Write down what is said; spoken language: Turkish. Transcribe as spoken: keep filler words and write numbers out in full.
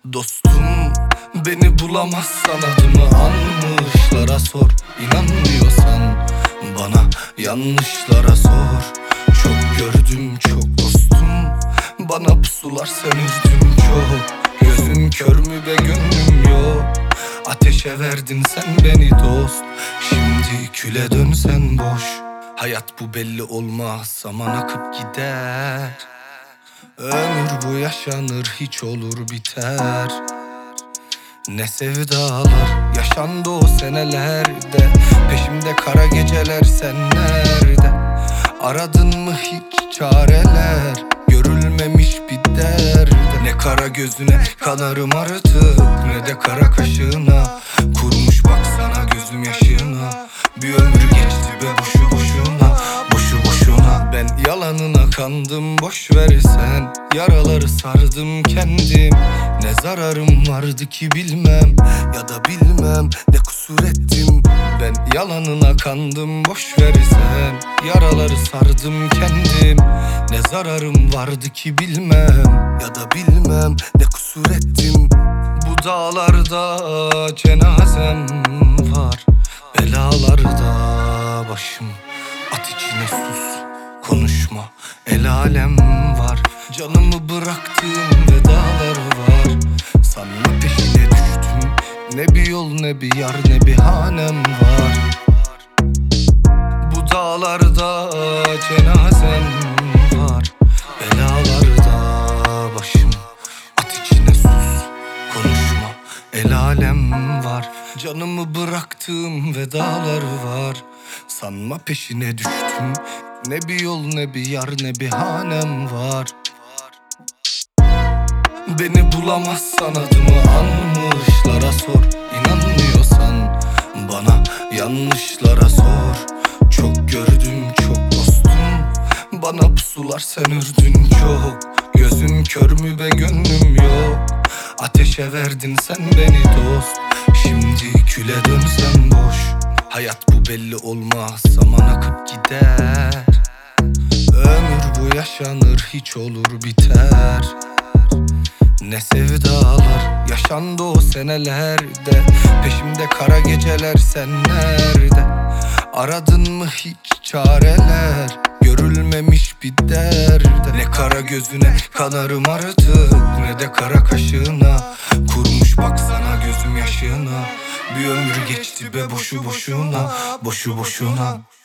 Dostum, beni bulamazsan adımı anmışlara sor. İnanmıyorsan bana yanlışlara sor. Çok gördüm çok dostum, bana pusular sen üzdün çok. Gözün kör mü be gönlüm yok. Ateşe verdin sen beni dost, şimdi küle dönsen boş. Hayat bu belli olmaz, zaman akıp gider. Ömür bu yaşanır, hiç olur biter. Ne sevdalar yaşandı o senelerde. Peşimde kara geceler, sen nerede? Aradın mı hiç çareler? Görülmemiş bir derde. Ne kara gözüne kanarım artık, ne de kara kaşığına. Kurmuş baksana gözüm yaşına. Bir ömür geçti be boşu boşuna, boşu boşuna. Ben yalanına kandım, boş versen. Yaraları sardım kendim. Ne zararım vardı ki bilmem, ya da bilmem ne kusur ettim. Ben yalanına kandım, boş versen. Yaraları sardım kendim. Ne zararım vardı ki bilmem, ya da bilmem ne kusur ettim. Bu dağlarda cenazem var, belalarda başım. At içine sus, konuşma, el alem var. Canımı bıraktığım vedalar var. Sanma peşine düştüm, ne bir yol ne bir yar ne bir hanem var. Bu dağlarda cenazem var, belalarda başım. At içine sus, konuşma, el alem var. Canımı bıraktığım vedalar var. Sanma peşine düştüm, ne bir yol ne bir yar ne bir hanem var. Beni bulamazsan adımı anmışlara sor. İnanmıyorsan bana yanlışlara sor. Çok gördüm çok dostum, bana pusular sen üzdün çok. Gözüm kör mü be gönlüm yok. Ateşe verdin sen beni dost, şimdi küle dönsen boş. Hayat bu belli olmaz, zaman akıp gider. Ömür bu yaşanır, hiç olur biter. Ne sevdalar yaşandı o senelerde. Peşimde kara geceler, sen nerede? Aradın mı hiç çareler? Görülmemiş bir derde. Ne kara gözüne kanarım artık, ne de kara kaşığına. Kurmuş baksana gözüm yaşına. Bir ömür geçti be boşu boşuna, boşu boşuna.